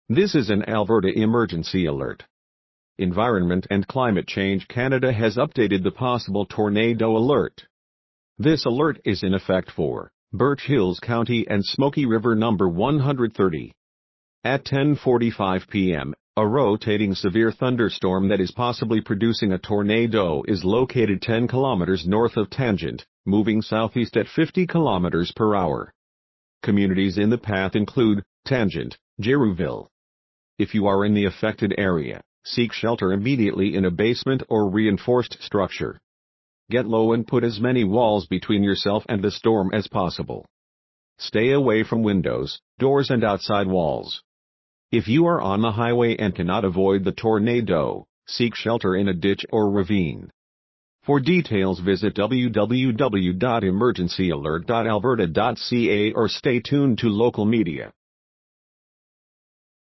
This is an Alberta emergency alert. Environment and Climate Change Canada has updated the possible tornado alert. This alert is in effect for Birch Hills County and Smoky River number 130. At 10:45 p.m., a rotating severe thunderstorm that is possibly producing a tornado is located 10 kilometers north of Tangent, moving southeast at 50 kilometers per hour. Communities in the path include Tangent, Girouville. If you are in the affected area, seek shelter immediately in a basement or reinforced structure. Get low and put as many walls between yourself and the storm as possible. Stay away from windows, doors and outside walls. If you are on the highway and cannot avoid the tornado, seek shelter in a ditch or ravine. For details visit www.emergencyalert.alberta.ca or stay tuned to local media.